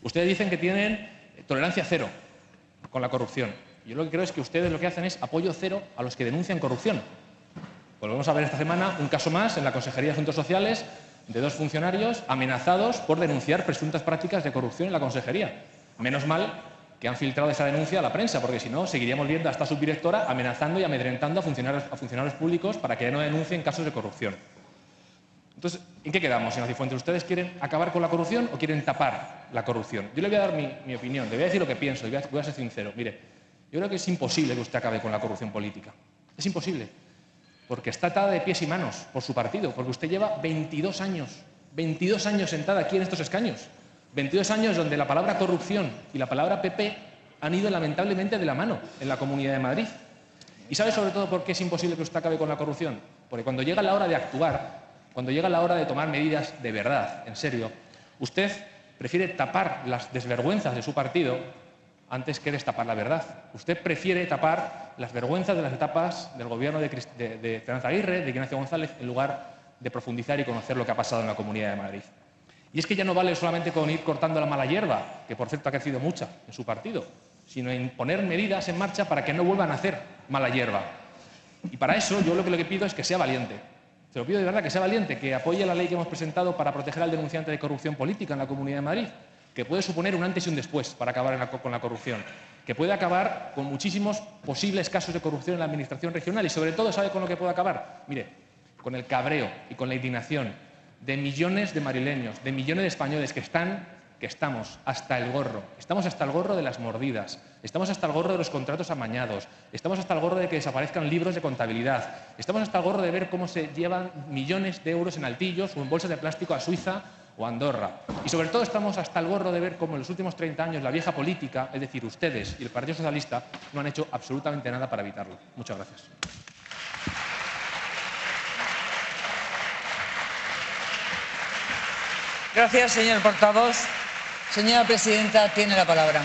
Ustedes dicen que tienen tolerancia cero con la corrupción. Yo lo que creo es que ustedes lo que hacen es apoyo cero a los que denuncian corrupción. Volvemos a ver esta semana un caso más en la Consejería de Asuntos Sociales de 2 funcionarios amenazados por denunciar presuntas prácticas de corrupción en la Consejería. Menos mal que han filtrado esa denuncia a la prensa, porque si no, seguiríamos viendo a esta subdirectora amenazando y amedrentando a funcionarios públicos para que no denuncien casos de corrupción. Entonces, ¿en qué quedamos, señor Cifuentes? ¿Ustedes quieren acabar con la corrupción o quieren tapar la corrupción? Yo le voy a dar mi opinión, le voy a decir lo que pienso y voy a ser sincero. Mire, yo creo que es imposible que usted acabe con la corrupción política. Es imposible, porque está atada de pies y manos por su partido, porque usted lleva 22 años sentada aquí en estos escaños. 22 años donde la palabra corrupción y la palabra PP han ido lamentablemente de la mano en la Comunidad de Madrid. ¿Y sabe sobre todo por qué es imposible que usted acabe con la corrupción? Porque cuando llega la hora de actuar, cuando llega la hora de tomar medidas de verdad, en serio, usted prefiere tapar las desvergüenzas de su partido antes que destapar la verdad. Usted prefiere tapar las vergüenzas de las etapas del gobierno de Esperanza Aguirre, de Ignacio González, en lugar de profundizar y conocer lo que ha pasado en la Comunidad de Madrid. Y es que ya no vale solamente con ir cortando la mala hierba, que por cierto ha crecido mucha en su partido, sino en poner medidas en marcha para que no vuelvan a hacer mala hierba. Y para eso yo lo que pido es que sea valiente. Se lo pido de verdad, que sea valiente, que apoye la ley que hemos presentado para proteger al denunciante de corrupción política en la Comunidad de Madrid, que puede suponer un antes y un después para acabar con la corrupción, que puede acabar con muchísimos posibles casos de corrupción en la Administración regional y, sobre todo, ¿sabe con lo que puede acabar? Mire, con el cabreo y con la indignación de millones de madrileños, de millones de españoles que estamos hasta el gorro. Estamos hasta el gorro de las mordidas, estamos hasta el gorro de los contratos amañados, estamos hasta el gorro de que desaparezcan libros de contabilidad, estamos hasta el gorro de ver cómo se llevan millones de euros en altillos o en bolsas de plástico a Suiza o a Andorra. Y sobre todo estamos hasta el gorro de ver cómo en los últimos 30 años la vieja política, es decir, ustedes y el Partido Socialista, no han hecho absolutamente nada para evitarlo. Muchas gracias. Gracias, señor portavoz. Señora presidenta, tiene la palabra.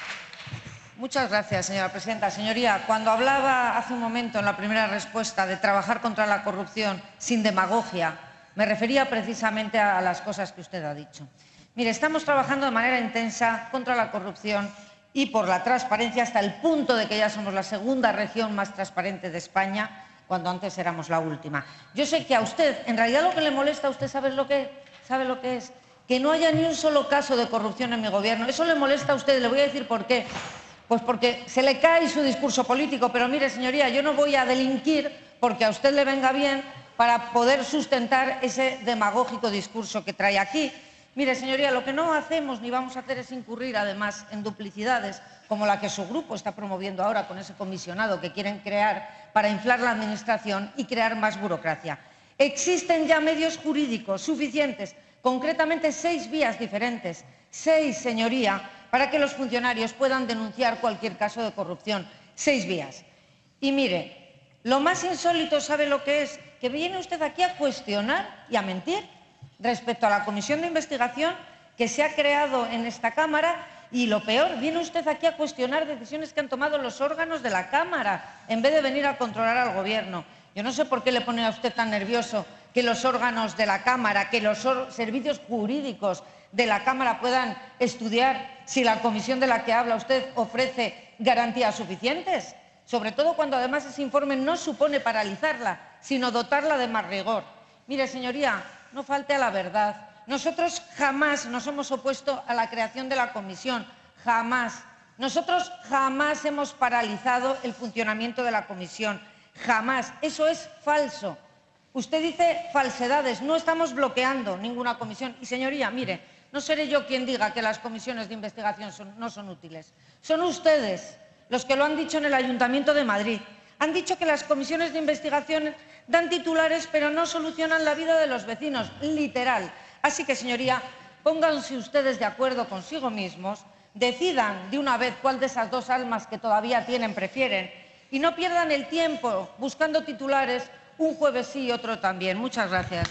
Muchas gracias, señora presidenta. Señoría, cuando hablaba hace un momento en la primera respuesta de trabajar contra la corrupción sin demagogia, me refería precisamente a las cosas que usted ha dicho. Mire, estamos trabajando de manera intensa contra la corrupción y por la transparencia hasta el punto de que ya somos la segunda región más transparente de España, cuando antes éramos la última. Yo sé que a usted, en realidad lo que le molesta a usted, ¿sabe lo que es? Que no haya ni un solo caso de corrupción en mi gobierno. Eso le molesta a usted, le voy a decir por qué. Pues porque se le cae su discurso político. Pero mire, señoría, yo no voy a delinquir porque a usted le venga bien para poder sustentar ese demagógico discurso que trae aquí. Mire, señoría, lo que no hacemos ni vamos a hacer es incurrir, además, en duplicidades como la que su grupo está promoviendo ahora con ese comisionado que quieren crear para inflar la Administración y crear más burocracia. Existen ya medios jurídicos suficientes, concretamente 6 vías diferentes, 6, señoría, para que los funcionarios puedan denunciar cualquier caso de corrupción. 6 vías. Y mire, lo más insólito, ¿sabe lo que es? Que viene usted aquí a cuestionar y a mentir respecto a la comisión de investigación que se ha creado en esta Cámara y, lo peor, viene usted aquí a cuestionar decisiones que han tomado los órganos de la Cámara en vez de venir a controlar al Gobierno. Yo no sé por qué le pone a usted tan nervioso que los órganos de la Cámara, que los servicios jurídicos de la Cámara puedan estudiar si la comisión de la que habla usted ofrece garantías suficientes, sobre todo cuando además ese informe no supone paralizarla, sino dotarla de más rigor. Mire, señoría, no falte a la verdad. Nosotros jamás nos hemos opuesto a la creación de la comisión, jamás. Nosotros jamás hemos paralizado el funcionamiento de la comisión, jamás. Eso es falso. Usted dice falsedades, no estamos bloqueando ninguna comisión. Y, señoría, mire, no seré yo quien diga que las comisiones de investigación no son útiles. Son ustedes los que lo han dicho en el Ayuntamiento de Madrid. Han dicho que las comisiones de investigación dan titulares pero no solucionan la vida de los vecinos, literal. Así que, señoría, pónganse ustedes de acuerdo consigo mismos, decidan de una vez cuál de esas 2 almas que todavía tienen prefieren y no pierdan el tiempo buscando titulares un jueves sí y otro también. Muchas gracias.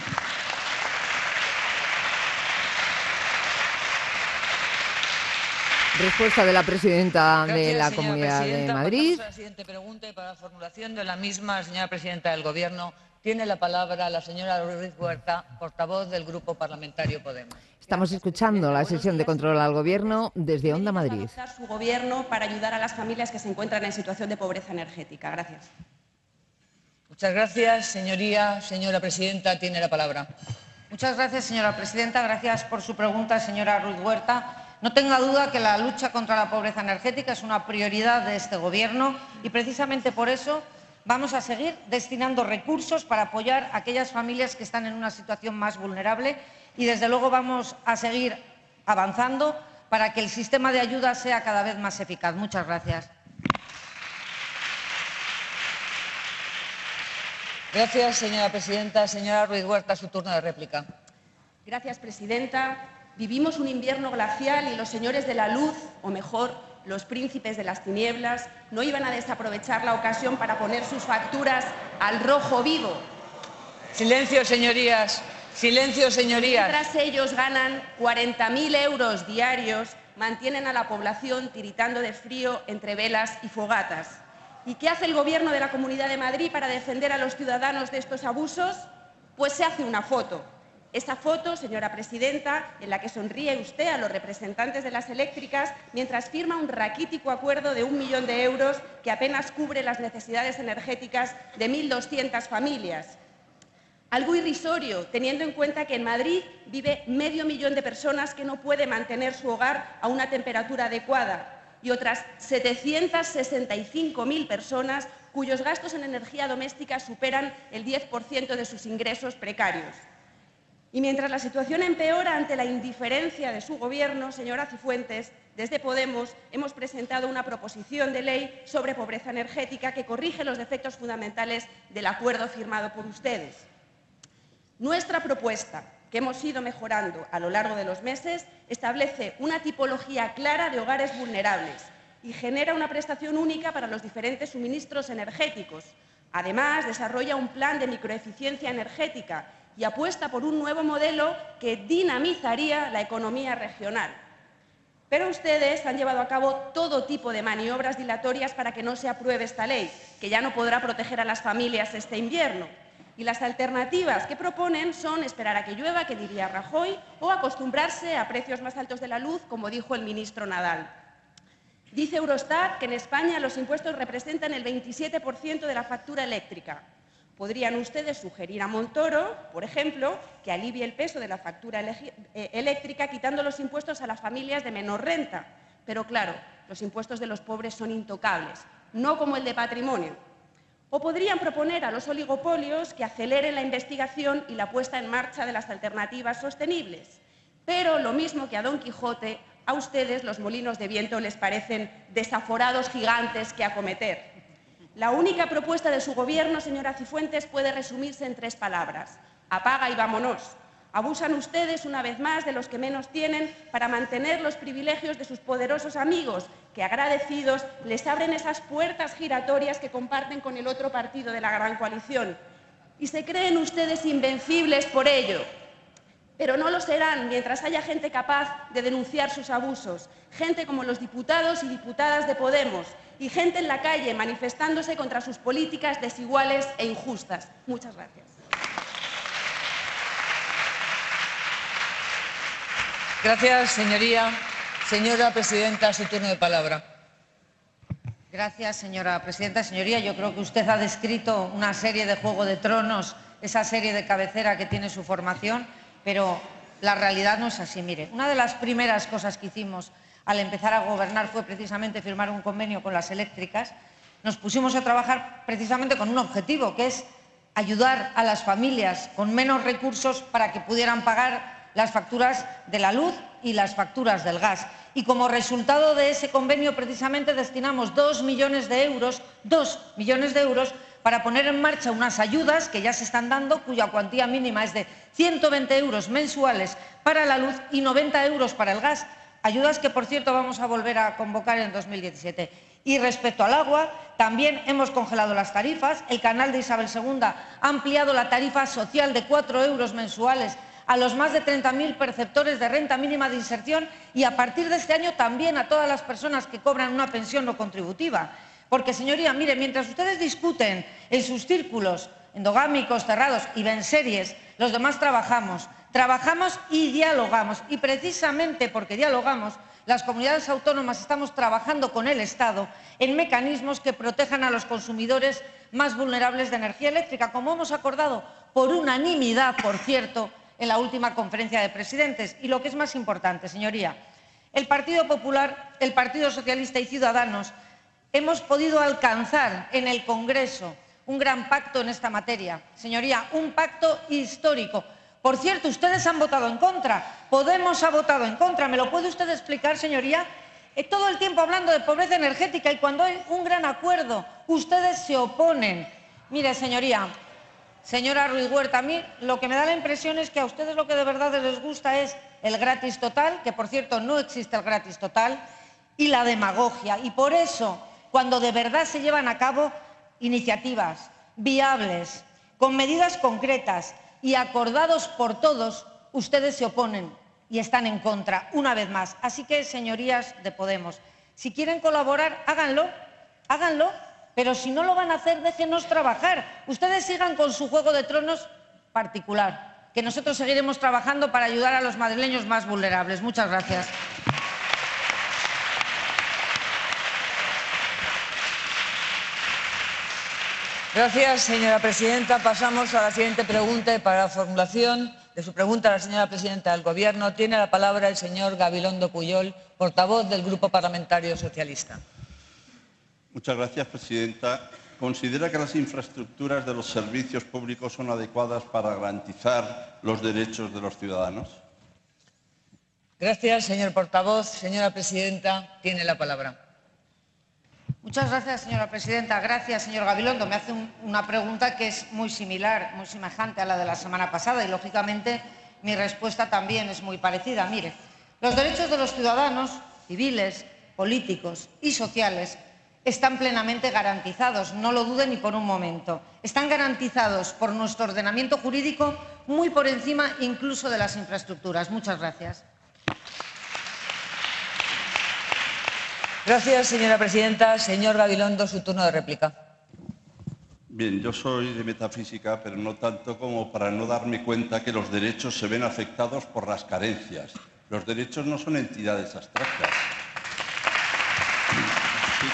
Respuesta de la presidenta de la Gracias, Comunidad de Madrid. Pasamos a la siguiente pregunta y para la formulación de la misma, señora presidenta del Gobierno, tiene la palabra la señora Ruiz Huerta, portavoz del Grupo Parlamentario Podemos. Estamos escuchando la sesión de control al Gobierno desde Onda Madrid. Su Gobierno para ayudar a las familias que se encuentran en situación de pobreza energética. Gracias. Muchas gracias, señoría. Señora presidenta, tiene la palabra. Muchas gracias, señora presidenta. Gracias por su pregunta, señora Ruiz Huerta. No tenga duda que la lucha contra la pobreza energética es una prioridad de este Gobierno y precisamente por eso vamos a seguir destinando recursos para apoyar a aquellas familias que están en una situación más vulnerable y, desde luego, vamos a seguir avanzando para que el sistema de ayuda sea cada vez más eficaz. Muchas gracias. Gracias, señora presidenta. Señora Ruiz Huerta, su turno de réplica. Gracias, presidenta. Vivimos un invierno glacial y los señores de la luz, o mejor, los príncipes de las tinieblas, no iban a desaprovechar la ocasión para poner sus facturas al rojo vivo. Silencio, señorías. Silencio, señorías. Mientras ellos ganan 40.000 euros diarios, mantienen a la población tiritando de frío entre velas y fogatas. ¿Y qué hace el Gobierno de la Comunidad de Madrid para defender a los ciudadanos de estos abusos? Pues se hace una foto. Esa foto, señora presidenta, en la que sonríe usted a los representantes de las eléctricas mientras firma un raquítico acuerdo de 1 millón de euros que apenas cubre las necesidades energéticas de 1.200 familias. Algo irrisorio, teniendo en cuenta que en Madrid vive 500.000 de personas que no pueden mantener su hogar a una temperatura adecuada y otras 765.000 personas cuyos gastos en energía doméstica superan el 10% de sus ingresos precarios. Y mientras la situación empeora ante la indiferencia de su Gobierno, señora Cifuentes, desde Podemos hemos presentado una proposición de ley sobre pobreza energética que corrige los defectos fundamentales del acuerdo firmado por ustedes. Nuestra propuesta, que hemos ido mejorando a lo largo de los meses, establece una tipología clara de hogares vulnerables y genera una prestación única para los diferentes suministros energéticos. Además, desarrolla un plan de microeficiencia energética y apuesta por un nuevo modelo que dinamizaría la economía regional. Pero ustedes han llevado a cabo todo tipo de maniobras dilatorias para que no se apruebe esta ley, que ya no podrá proteger a las familias este invierno. Y las alternativas que proponen son esperar a que llueva, que diría Rajoy, o acostumbrarse a precios más altos de la luz, como dijo el ministro Nadal. Dice Eurostat que en España los impuestos representan el 27% de la factura eléctrica. Podrían ustedes sugerir a Montoro, por ejemplo, que alivie el peso de la factura eléctrica quitando los impuestos a las familias de menor renta. Pero claro, los impuestos de los pobres son intocables, no como el de patrimonio. O podrían proponer a los oligopolios que aceleren la investigación y la puesta en marcha de las alternativas sostenibles. Pero, lo mismo que a Don Quijote, a ustedes los molinos de viento les parecen desaforados gigantes que acometer. La única propuesta de su Gobierno, señora Cifuentes, puede resumirse en 3 palabras: apaga y vámonos. Abusan ustedes una vez más de los que menos tienen para mantener los privilegios de sus poderosos amigos, que agradecidos les abren esas puertas giratorias que comparten con el otro partido de la gran coalición. Y se creen ustedes invencibles por ello. Pero no lo serán mientras haya gente capaz de denunciar sus abusos, gente como los diputados y diputadas de Podemos y gente en la calle manifestándose contra sus políticas desiguales e injustas. Muchas gracias. Gracias, señoría. Señora presidenta, su turno de palabra. Gracias, señora presidenta. Señoría, yo creo que usted ha descrito una serie de Juego de Tronos, esa serie de cabecera que tiene su formación, pero la realidad no es así. Mire, una de las primeras cosas que hicimos al empezar a gobernar fue precisamente firmar un convenio con las eléctricas. Nos pusimos a trabajar precisamente con un objetivo, que es ayudar a las familias con menos recursos para que pudieran pagar las facturas de la luz y las facturas del gas. Y como resultado de ese convenio, precisamente destinamos 2 millones de euros, 2 millones de euros, para poner en marcha unas ayudas que ya se están dando, cuya cuantía mínima es de 120 euros mensuales para la luz y 90 euros para el gas. Ayudas que, por cierto, vamos a volver a convocar en 2017. Y respecto al agua, también hemos congelado las tarifas. El canal de Isabel II ha ampliado la tarifa social de 4 euros mensuales a los más de 30.000 perceptores de renta mínima de inserción y a partir de este año también a todas las personas que cobran una pensión no contributiva. Porque, señoría, mire, mientras ustedes discuten en sus círculos endogámicos cerrados y ven series, los demás trabajamos. Trabajamos y dialogamos, y precisamente porque dialogamos, las comunidades autónomas estamos trabajando con el Estado en mecanismos que protejan a los consumidores más vulnerables de energía eléctrica, como hemos acordado por unanimidad, por cierto, en la última conferencia de presidentes. Y lo que es más importante, señoría, el Partido Popular, el Partido Socialista y Ciudadanos hemos podido alcanzar en el Congreso un gran pacto en esta materia. Señoría, un pacto histórico. Por cierto, ustedes han votado en contra. Podemos ha votado en contra. ¿Me lo puede usted explicar, señoría? Todo el tiempo hablando de pobreza energética y cuando hay un gran acuerdo, ustedes se oponen. Mire, señoría, señora Ruiz Huerta, a mí lo que me da la impresión es que a ustedes lo que de verdad les gusta es el gratis total, que por cierto no existe el gratis total, y la demagogia. Y por eso, cuando de verdad se llevan a cabo iniciativas viables, con medidas concretas y acordados por todos, ustedes se oponen y están en contra, una vez más. Así que, señorías de Podemos, si quieren colaborar, háganlo, pero si no lo van a hacer, déjenos trabajar. Ustedes sigan con su Juego de Tronos particular, que nosotros seguiremos trabajando para ayudar a los madrileños más vulnerables. Muchas gracias. Gracias, señora presidenta. Pasamos a la siguiente pregunta y para la formulación de su pregunta a la señora presidenta del Gobierno tiene la palabra el señor Gabilondo Pujol, portavoz del Grupo Parlamentario Socialista. Muchas gracias, presidenta. ¿Considera que las infraestructuras de los servicios públicos son adecuadas para garantizar los derechos de los ciudadanos? Gracias, señor portavoz. Señora presidenta, tiene la palabra. Muchas gracias, señora presidenta. Gracias, señor Gabilondo. Me hace una pregunta que es muy similar, muy semejante a la de la semana pasada y, lógicamente, mi respuesta también es muy parecida. Mire, los derechos de los ciudadanos, civiles, políticos y sociales, están plenamente garantizados, no lo duden ni por un momento. Están garantizados por nuestro ordenamiento jurídico muy por encima incluso de las infraestructuras. Muchas gracias. Gracias, señora presidenta. Señor Gabilondo, su turno de réplica. Bien, yo soy de metafísica, pero no tanto como para no darme cuenta que los derechos se ven afectados por las carencias. Los derechos no son entidades abstractas. Así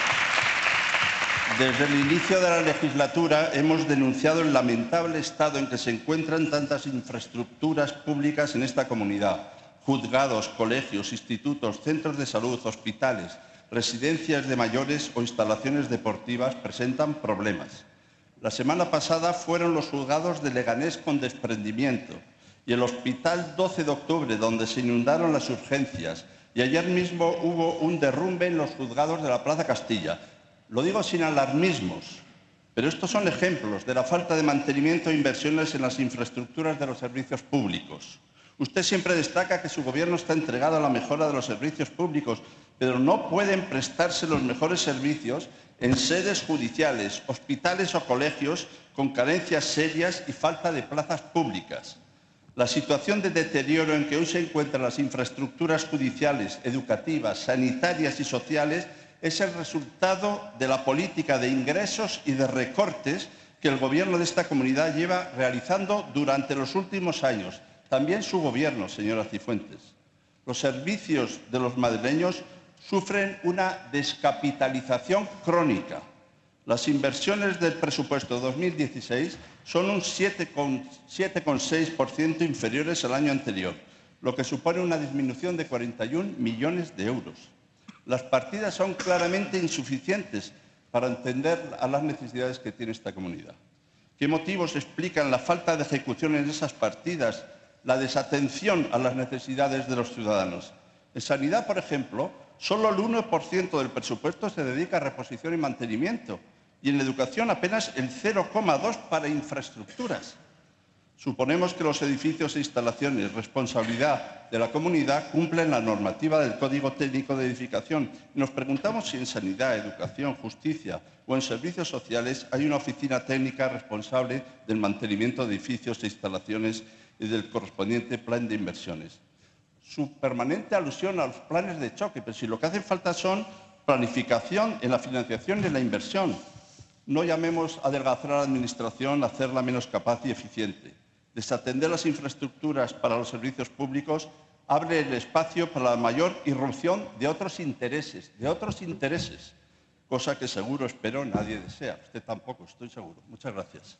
que, desde el inicio de la legislatura hemos denunciado el lamentable estado en que se encuentran tantas infraestructuras públicas en esta comunidad. Juzgados, colegios, institutos, centros de salud, hospitales, residencias de mayores o instalaciones deportivas presentan problemas. La semana pasada fueron los juzgados de Leganés con desprendimiento y el Hospital 12 de Octubre, donde se inundaron las urgencias, y ayer mismo hubo un derrumbe en los juzgados de la Plaza Castilla. Lo digo sin alarmismos, pero estos son ejemplos de la falta de mantenimiento e inversiones en las infraestructuras de los servicios públicos. Usted siempre destaca que su Gobierno está entregado a la mejora de los servicios públicos, pero no pueden prestarse los mejores servicios en sedes judiciales, hospitales o colegios con carencias serias y falta de plazas públicas. La situación de deterioro en que hoy se encuentran las infraestructuras judiciales, educativas, sanitarias y sociales es el resultado de la política de ingresos y de recortes que el Gobierno de esta comunidad lleva realizando durante los últimos años. También su Gobierno, señora Cifuentes. Los servicios de los madrileños sufren una descapitalización crónica. Las inversiones del presupuesto de 2016 son un 7,6% inferiores al año anterior, lo que supone una disminución de 41 millones de euros. Las partidas son claramente insuficientes para atender a las necesidades que tiene esta comunidad. ¿Qué motivos explican la falta de ejecución en esas partidas, la desatención a las necesidades de los ciudadanos? En sanidad, por ejemplo, solo el 1% del presupuesto se dedica a reposición y mantenimiento y en educación apenas el 0,2% para infraestructuras. Suponemos que los edificios e instalaciones, responsabilidad de la comunidad, cumplen la normativa del Código Técnico de Edificación. Nos preguntamos si en sanidad, educación, justicia o en servicios sociales hay una oficina técnica responsable del mantenimiento de edificios e instalaciones y del correspondiente plan de inversiones. Su permanente alusión a los planes de choque, pero si lo que hace falta son planificación en la financiación y en la inversión. No llamemos a adelgazar a la Administración, a hacerla menos capaz y eficiente. Desatender las infraestructuras para los servicios públicos abre el espacio para la mayor irrupción de otros intereses, cosa que seguro, espero, nadie desea. Usted tampoco, estoy seguro. Muchas gracias.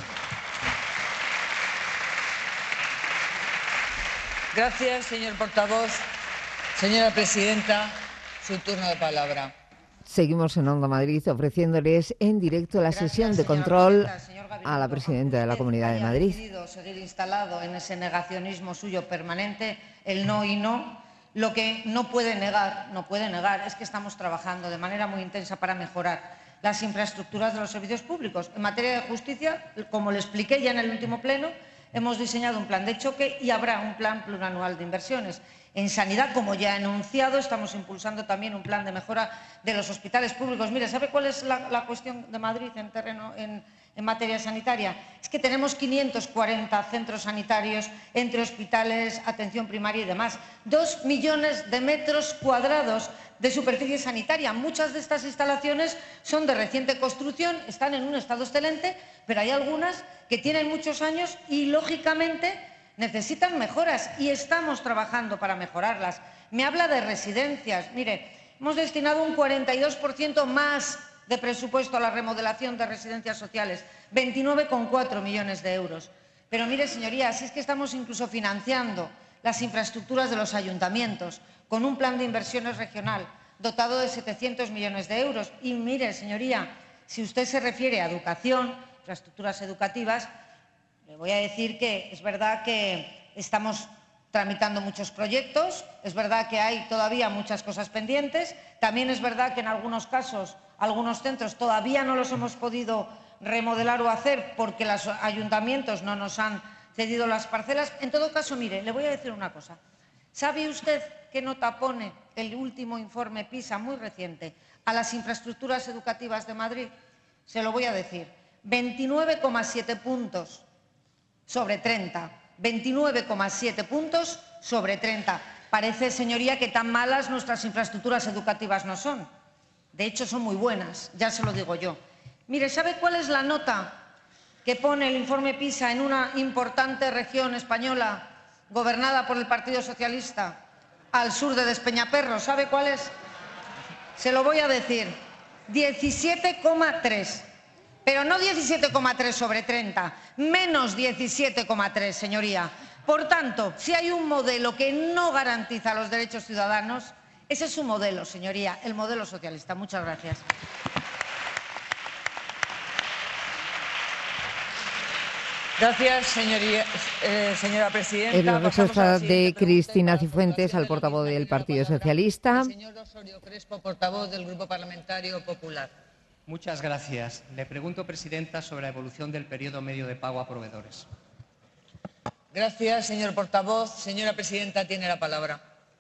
Gracias, señor portavoz. Señora presidenta, su turno de palabra. Seguimos en Onda Madrid ofreciéndoles en directo la sesión de control a la presidenta de la Comunidad de Madrid. Ha decidido seguir instalado en ese negacionismo suyo permanente, el no y no. Lo que no puede negar es que estamos trabajando de manera muy intensa para mejorar las infraestructuras de los servicios públicos. En materia de justicia, como le expliqué ya en el último pleno, hemos diseñado un plan de choque y habrá un plan plurianual de inversiones. En sanidad, como ya he anunciado, estamos impulsando también un plan de mejora de los hospitales públicos. Mire, ¿sabe cuál es la cuestión de Madrid en materia sanitaria? Es que tenemos 540 centros sanitarios entre hospitales, atención primaria y demás. 2 millones de metros cuadrados de superficie sanitaria. Muchas de estas instalaciones son de reciente construcción, están en un estado excelente, pero hay algunas que tienen muchos años y, lógicamente, necesitan mejoras y estamos trabajando para mejorarlas. Me habla de residencias. Mire, hemos destinado un 42% más de presupuesto a la remodelación de residencias sociales, 29,4 millones de euros. Pero mire, señorías, es que estamos incluso financiando las infraestructuras de los ayuntamientos con un plan de inversiones regional dotado de 700 millones de euros. Y mire, señoría, si usted se refiere a educación, infraestructuras educativas, le voy a decir que es verdad que estamos tramitando muchos proyectos, es verdad que hay todavía muchas cosas pendientes, también es verdad que en algunos casos, algunos centros todavía no los hemos podido remodelar o hacer porque los ayuntamientos no nos han cedido las parcelas. En todo caso, mire, le voy a decir una cosa. ¿Sabe usted qué nota pone el último informe PISA, muy reciente, a las infraestructuras educativas de Madrid? Se lo voy a decir. 29,7 puntos. Sobre 30, 29,7 puntos sobre 30. Parece, señoría, que tan malas nuestras infraestructuras educativas no son. De hecho, son muy buenas, ya se lo digo yo. Mire, ¿sabe cuál es la nota que pone el informe PISA en una importante región española gobernada por el Partido Socialista al sur de Despeñaperro? ¿Sabe cuál es? Se lo voy a decir. 17,3. Pero no 17,3 sobre 30, menos 17,3, señoría. Por tanto, si hay un modelo que no garantiza los derechos ciudadanos, ese es su modelo, señoría, el modelo socialista. Muchas gracias. Gracias, señora presidenta. La respuesta de Cristina Cifuentes al portavoz del Partido Socialista. El señor Osorio Crespo, portavoz del Grupo Parlamentario Popular. Muchas gracias. Le pregunto, presidenta, sobre la evolución del periodo medio de pago a proveedores. Gracias, señor portavoz. Señora presidenta, tiene la palabra.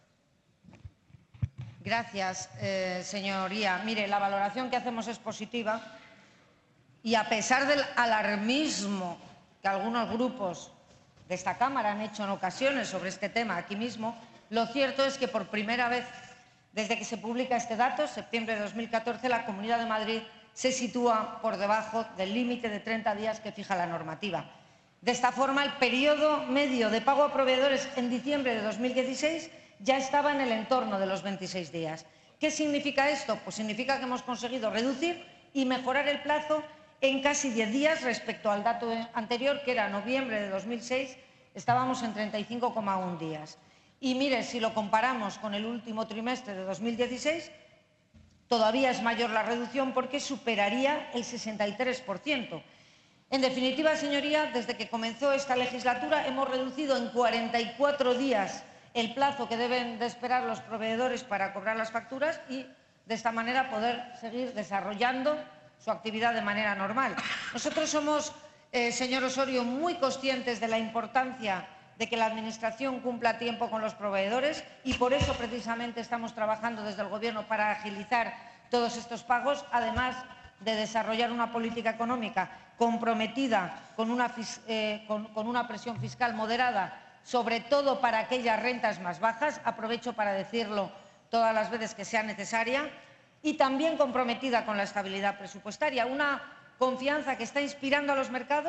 Gracias, señoría. Mire, la valoración que hacemos es positiva y, a pesar del alarmismo que algunos grupos de esta Cámara han hecho en ocasiones sobre este tema aquí mismo, lo cierto es que por primera vez desde que se publica este dato, septiembre de 2014, la Comunidad de Madrid se sitúa por debajo del límite de 30 días que fija la normativa. De esta forma, el periodo medio de pago a proveedores en diciembre de 2016 ya estaba en el entorno de los 26 días. ¿Qué significa esto? Pues significa que hemos conseguido reducir y mejorar el plazo en casi 10 días respecto al dato anterior, que era noviembre de 2006, estábamos en 35,1 días. Y mire, si lo comparamos con el último trimestre de 2016, todavía es mayor la reducción porque superaría el 63%. En definitiva, señoría, desde que comenzó esta legislatura hemos reducido en 44 días el plazo que deben de esperar los proveedores para cobrar las facturas y de esta manera poder seguir desarrollando su actividad de manera normal. Nosotros somos, señor Osorio, muy conscientes de la importancia de que la Administración cumpla a tiempo con los proveedores y por eso precisamente estamos trabajando desde el Gobierno para agilizar todos estos pagos, además de desarrollar una política económica comprometida con una presión fiscal moderada, sobre todo para aquellas rentas más bajas, aprovecho para decirlo todas las veces que sea necesaria, y también comprometida con la estabilidad presupuestaria, una confianza que está inspirando a los mercados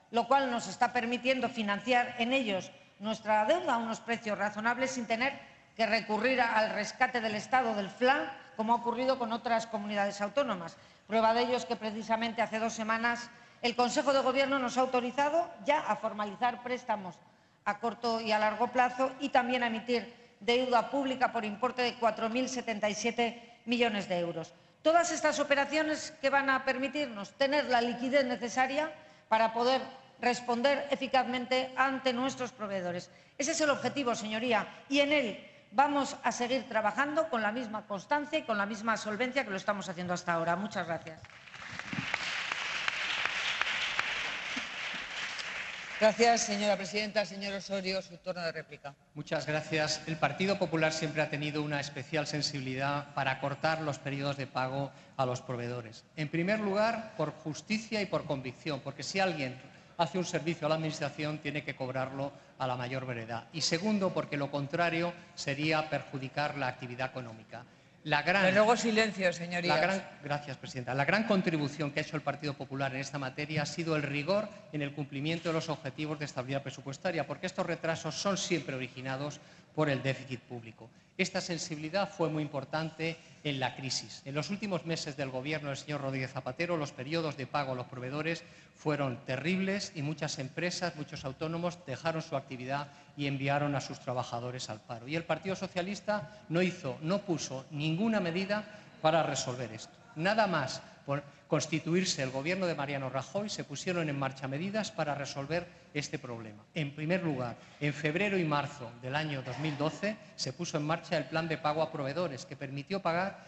lo cual nos está permitiendo financiar en ellos nuestra deuda a unos precios razonables sin tener que recurrir al rescate del Estado del FLA, como ha ocurrido con otras comunidades autónomas. Prueba de ello es que precisamente hace 2 semanas el Consejo de Gobierno nos ha autorizado ya a formalizar préstamos a corto y a largo plazo y también a emitir deuda pública por importe de 4.077 millones de euros. Todas estas operaciones que van a permitirnos tener la liquidez necesaria para poder responder eficazmente ante nuestros proveedores. Ese es el objetivo, señoría, y en él vamos a seguir trabajando con la misma constancia y con la misma solvencia que lo estamos haciendo hasta ahora. Muchas gracias. Gracias, señora presidenta. Señor Osorio, su turno de réplica. Muchas gracias. El Partido Popular siempre ha tenido una especial sensibilidad para acortar los periodos de pago a los proveedores. En primer lugar, por justicia y por convicción, porque si alguien hace un servicio a la Administración tiene que cobrarlo a la mayor brevedad. Y segundo, porque lo contrario sería perjudicar la actividad económica. Le ruego silencio, señorías. Gracias, presidenta. La gran contribución que ha hecho el Partido Popular en esta materia ha sido el rigor en el cumplimiento de los objetivos de estabilidad presupuestaria, porque estos retrasos son siempre originados por el déficit público. Esta sensibilidad fue muy importante en la crisis. En los últimos meses del Gobierno del señor Rodríguez Zapatero, los periodos de pago a los proveedores fueron terribles y muchas empresas, muchos autónomos dejaron su actividad y enviaron a sus trabajadores al paro. Y el Partido Socialista no puso ninguna medida para resolver esto. Nada más por constituirse el Gobierno de Mariano Rajoy, se pusieron en marcha medidas para resolver este problema. En primer lugar, en febrero y marzo del año 2012 se puso en marcha el plan de pago a proveedores, que permitió pagar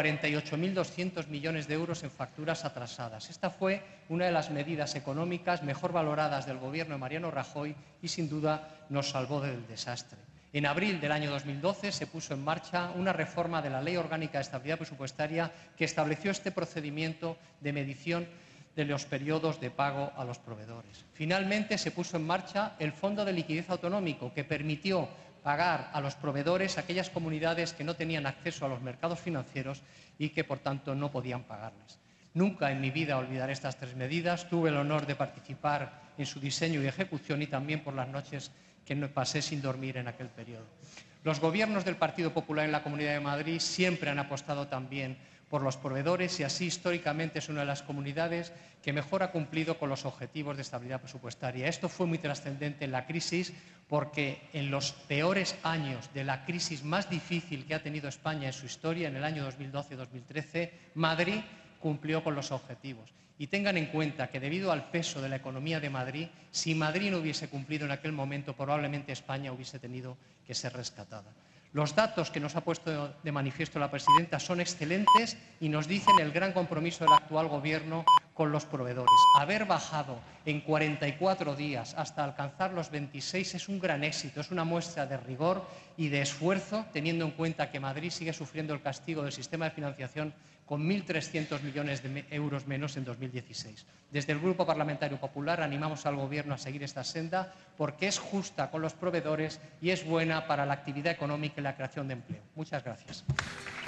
48.200 millones de euros en facturas atrasadas. Esta fue una de las medidas económicas mejor valoradas del Gobierno de Mariano Rajoy y, sin duda, nos salvó del desastre. En abril del año 2012 se puso en marcha una reforma de la Ley Orgánica de Estabilidad Presupuestaria que estableció este procedimiento de medición de los periodos de pago a los proveedores. Finalmente se puso en marcha el Fondo de Liquidez Autonómico, que permitió pagar a los proveedores aquellas comunidades que no tenían acceso a los mercados financieros y que, por tanto, no podían pagarles. Nunca en mi vida olvidaré estas 3 medidas. Tuve el honor de participar en su diseño y ejecución y también por las noches que pasé sin dormir en aquel periodo. Los gobiernos del Partido Popular en la Comunidad de Madrid siempre han apostado también por los proveedores y así históricamente es una de las comunidades que mejor ha cumplido con los objetivos de estabilidad presupuestaria. Esto fue muy trascendente en la crisis porque en los peores años de la crisis más difícil que ha tenido España en su historia, en el año 2012-2013, Madrid cumplió con los objetivos. Y tengan en cuenta que debido al peso de la economía de Madrid, si Madrid no hubiese cumplido en aquel momento, probablemente España hubiese tenido que ser rescatada. Los datos que nos ha puesto de manifiesto la presidenta son excelentes y nos dicen el gran compromiso del actual Gobierno con los proveedores. Haber bajado en 44 días hasta alcanzar los 26 es un gran éxito, es una muestra de rigor y de esfuerzo, teniendo en cuenta que Madrid sigue sufriendo el castigo del sistema de financiación con 1.300 millones de euros menos en 2016. Desde el Grupo Parlamentario Popular animamos al Gobierno a seguir esta senda porque es justa con los proveedores y es buena para la actividad económica y la creación de empleo. Muchas gracias.